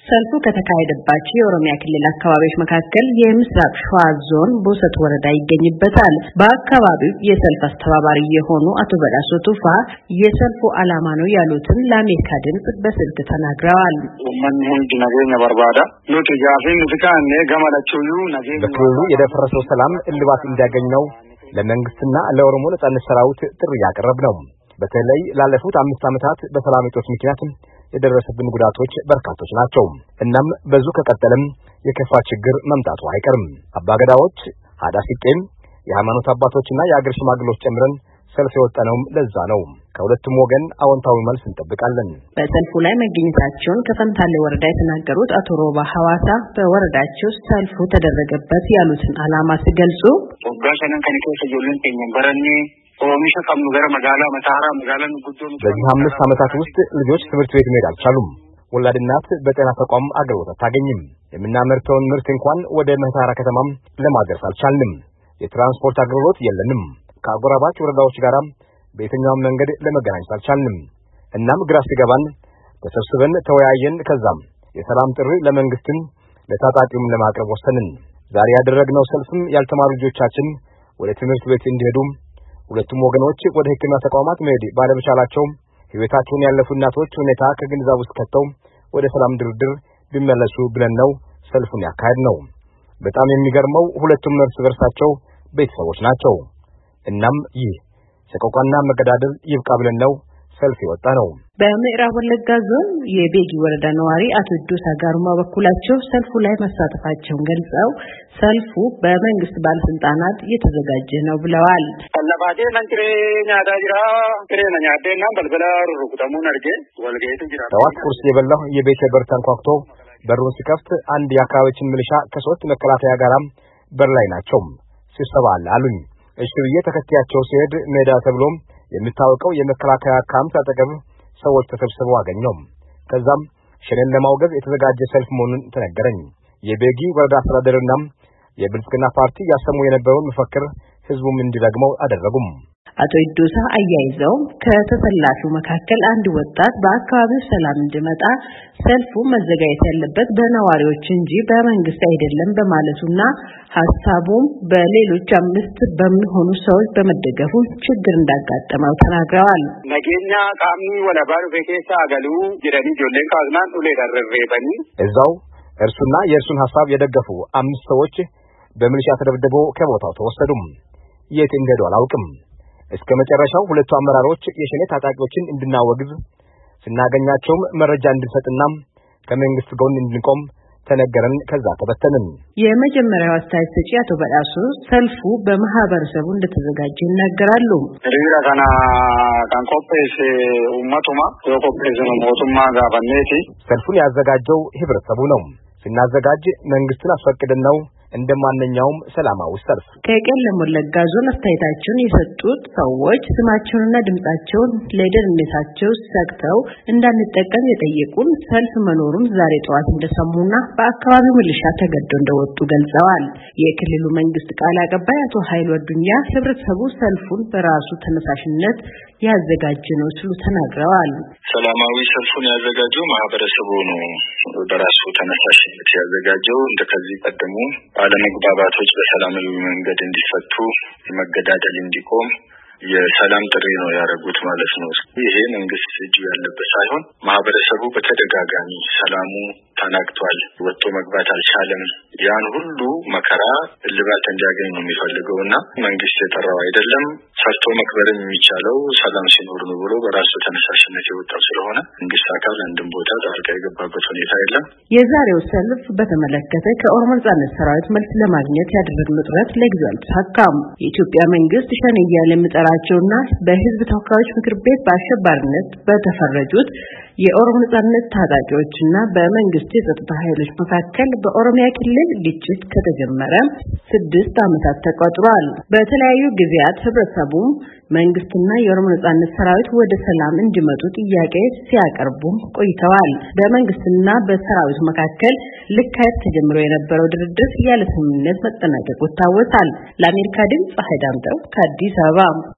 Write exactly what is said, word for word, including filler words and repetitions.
ሰልፉ ከተካሄደባቸው የኦሮሚያ ክልል አካባቢዎች መካከል የምስራቅ ሸዋ ዞን ቦሰት ወረዳ ይገኝበታል። በአካባቢው የሰልፍ አስተባባሪ የሆኑ አቶ በዳሶ ቱፋ የሰልፉ ዓላማ ነው ያሉትን ለአሜሪካ ድምጽ በስልክ ተናግረዋል። በክልሉ የደፈረሰው ሰላም እልባት እንዲያገኘው ለመንግስትና ለኦሮሞ ነጻነት ሰራዊት ጥሪ ያቀረብ ነው። በተለይ ላለፉት አምስት ዓመታት በሰላም እጦት ምክንያት የደረሰብን ጉዳቶች በርካቶች ናቸው። እናም በዙ ከቀጠለም የከፋ ችግር መምጣቱ አይቀርም። አባገዳዎች፣ ሀዳሲቄም፣ የሃይማኖት አባቶችና የአገር ሽማግሌዎች ጨምረን ሰልፍ የወጣነው ለዛ ነው። ከሁለቱም ወገን አዎንታዊ መልስ እንጠብቃለን። በሰልፉ ላይ መገኘታቸውን ከፈንታሌ ወረዳ የተናገሩት አቶ ሮባ ሐዋሳ በወረዳቸው ሰልፉ ተደረገበት ያሉትን ዓላማ ሲገልጹ በዚህ አምስት ዓመታት ውስጥ ልጆች ትምህርት ቤት መሄድ አልቻሉም። ወላድ እናት በጤና ተቋም አገልግሎት አታገኝም። የምናመርተውን ምርት እንኳን ወደ መታራ ከተማም ለማድረስ አልቻልንም። የትራንስፖርት አገልግሎት የለንም። ከአጎራባች ወረዳዎች ጋር በየትኛውም መንገድ ለመገናኘት አልቻልንም። እናም ግራ ሲገባን ተሰብስበን ተወያየን። ከዛም የሰላም ጥሪ ለመንግስትም ለታጣቂውም ለማቅረብ ወሰንን። ዛሬ ያደረግነው ሰልፍም ያልተማሩ ልጆቻችን ወደ ትምህርት ቤት እንዲሄዱ፣ ሁለቱም ወገኖች ወደ ሕክምና ተቋማት መሄድ ባለመቻላቸው ህይወታቸውን ያለፉ እናቶች ሁኔታ ከግንዛቤ ውስጥ ከተው ወደ ሰላም ድርድር ቢመለሱ ብለን ነው ሰልፉን ያካሄድነው። በጣም የሚገርመው ሁለቱም እርስ በርሳቸው ቤተሰቦች ናቸው። እናም ይህ ሰቆቃና መገዳደል ይብቃ ብለን ነው ሰልፍ የወጣ ነው። በምዕራብ ወለጋ ዞን የቤጊ ወረዳ ነዋሪ አቶ ዱሳ ጋሩማ በኩላቸው ሰልፉ ላይ መሳተፋቸውን ገልጸው ሰልፉ በመንግስት ባለስልጣናት የተዘጋጀ ነው ብለዋል። አላባቴ መንትሬኛ ዳጅራ ትሬና ያደና በልበላሩ ሩቁታሙን አርጌ ወልጌቱ ጅራ ጠዋት ቁርስ የበላው የቤተ በር ተንኳክቶ በሩን ሲከፍት አንድ የአካባቢችን ሚሊሻ ከሶስት መከላከያ ጋራም በር ላይ ናቸው ስብሰባ አለ አሉኝ። እሺ ብዬ ተከታያቸው ሲሄድ ሜዳ ተብሎም የሚታወቀው የመከላከያ ካምፕ አጠገብ ሰዎች ተሰብስበው አገኘው። ከዛም ሸኔን ለማውገዝ የተዘጋጀ ሰልፍ መሆኑን ተነገረኝ። የቤጊ ወረዳ አስተዳደርና የብልጽግና ፓርቲ ያሰሙ የነበረውን መፈክር ህዝቡም እንዲደግመው አደረጉም። አቶ ኢዶሳ አያይዘው ከተሰላፊው መካከል አንድ ወጣት በአካባቢው ሰላም እንዲመጣ ሰልፉ መዘጋጀት ያለበት በነዋሪዎች እንጂ በመንግስት አይደለም በማለቱና ሐሳቡም በሌሎች አምስት በሚሆኑ ሰዎች በመደገፉ ችግር እንዳጋጠመው ተናግረዋል። ነገኛ ቃሚ ወለባሩ በከሳ አገሉ ጅረኒ ጆሌን ካዝናን ኡሌ ደረረበኒ እዛው እርሱና የእርሱን ሐሳብ የደገፉ አምስት ሰዎች በሚሊሻ ተደብድበው ከቦታው ተወሰዱም። የት እንደሄዱ አላውቅም። እስከ መጨረሻው ሁለቱ አመራሮች የሸኔ ታጣቂዎችን እንድናወግዝ ስናገኛቸውም መረጃ እንድንሰጥና ከመንግስት ጎን እንድንቆም ተነገረን። ከዛ ተበተንን። የመጀመሪያው አስተያየት ሰጪ አቶ በዳሱ ሰልፉ በማህበረሰቡ እንደተዘጋጀ ይናገራሉ። ሪራ ካና ካንኮፔስ ኡማቱማ የኮፔስ ነው ሞቱማ ጋባኔቲ ሰልፉን ያዘጋጀው ህብረተሰቡ ነው። ስናዘጋጅ መንግስትን አስፈቅደን ነው እንደማንኛውም ሰላማዊ ሰልፍ። ከቄለም ወለጋ ዞን አስተያየታቸውን የሰጡት ሰዎች ስማቸውንና ድምጻቸውን ለደህንነታቸው ሰግተው እንዳንጠቀም የጠየቁን ሰልፍ መኖሩን ዛሬ ጠዋት እንደሰሙና በአካባቢው ሚሊሻ ተገዶ እንደወጡ ገልጸዋል። የክልሉ መንግስት ቃል አቀባይ አቶ ኃይሉ አዱኛ ህብረተሰቡ ሰልፉን በራሱ ተነሳሽነት ያዘጋጀ ነው ሲሉ ተናግረዋል። ሰላማዊ ሰልፉን ያዘጋጀው ማህበረሰቡ ነው በራሱ ተነሳሽነት ያዘጋጀው። እንደከዚህ ቀደሙ አለመግባባቶች በሰላማዊ መንገድ እንዲፈቱ መገዳደል እንዲቆም የሰላም ጥሪ ነው ያደረጉት ማለት ነው። ይሄ መንግስት እጁ ያለበት ሳይሆን ማህበረሰቡ በተደጋጋሚ ሰላሙ ተናግቷል፣ ወጥቶ መግባት አልቻለም። ያን ሁሉ መከራ እልባት እንዲያገኝ ነው የሚፈልገውና መንግስት የጠራው አይደለም። ሰርቶ መክበርም የሚቻለው ሰላም ሲኖር ነው ብሎ በራሱ ተነሳሽነት የወጣው ስለሆነ መንግስት አካል አንድም ቦታ ጣልቃ የገባበት ሁኔታ የለም። የዛሬው ሰልፍ በተመለከተ ከኦሮሞ ነጻነት ሰራዊት መልስ ለማግኘት ያደረግነው ጥረት ለጊዜው አልተሳካም። የኢትዮጵያ መንግስት ሸኔ እያለ የሚጠራቸውና በህዝብ ተወካዮች ምክር ቤት በአሸባሪነት በተፈረጁት የኦሮሞ ነጻነት ታጣቂዎችና በመንግስት የጸጥታ ኃይሎች መካከል በኦሮሚያ ክልል ግጭት ከተጀመረ ስድስት ዓመታት ተቆጥሯል። በተለያዩ ጊዜያት ህብረተሰቡ መንግስትና የኦሮሞ ነጻነት ሰራዊት ወደ ሰላም እንዲመጡ ጥያቄ ሲያቀርቡ ቆይተዋል። በመንግስትና በሰራዊት መካከል ልካየት ተጀምሮ የነበረው ድርድር ያለ ስምምነት መጠናቀቁ ታወሳል። ለአሜሪካ ድምጽ ሀይዳምጠው ከአዲስ አበባ